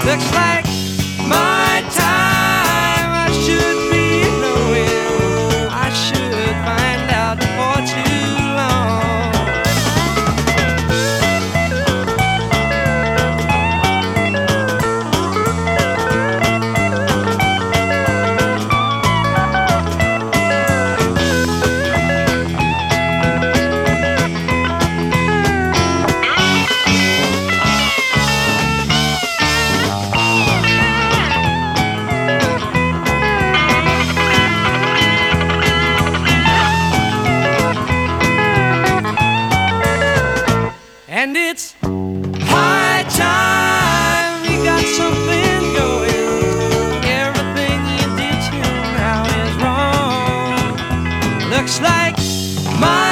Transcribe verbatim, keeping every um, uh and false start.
Looks like my time. I should be knowing. I should find out before too long. And it's high time we got something going. Everything you did till now is wrong. Looks like my